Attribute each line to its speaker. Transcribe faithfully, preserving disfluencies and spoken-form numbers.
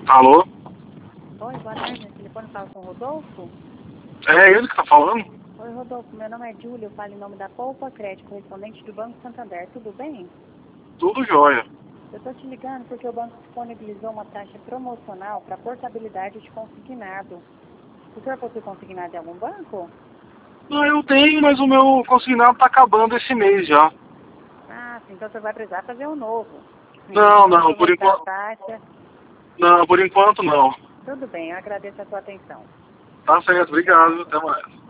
Speaker 1: Alô?
Speaker 2: Oi, boa tarde. O telefone fala com o Rodolfo?
Speaker 1: É ele que tá falando?
Speaker 2: Oi, Rodolfo. Meu nome é Júlia. Eu falo em nome da Poupa Crédito, correspondente do Banco Santander. Tudo bem?
Speaker 1: Tudo jóia.
Speaker 2: Eu estou te ligando porque o banco disponibilizou uma taxa promocional para portabilidade de consignado. O senhor possui consignado em algum banco?
Speaker 1: Não, eu tenho, mas o meu consignado tá acabando esse mês já.
Speaker 2: Ah, sim. Então você vai precisar fazer um novo.
Speaker 1: Não,
Speaker 2: Então,
Speaker 1: não, por
Speaker 2: aproveitar a
Speaker 1: enquanto.
Speaker 2: taxa.
Speaker 1: Não, por enquanto não.
Speaker 2: Tudo bem, eu agradeço a sua atenção.
Speaker 1: Tá certo, obrigado, até mais.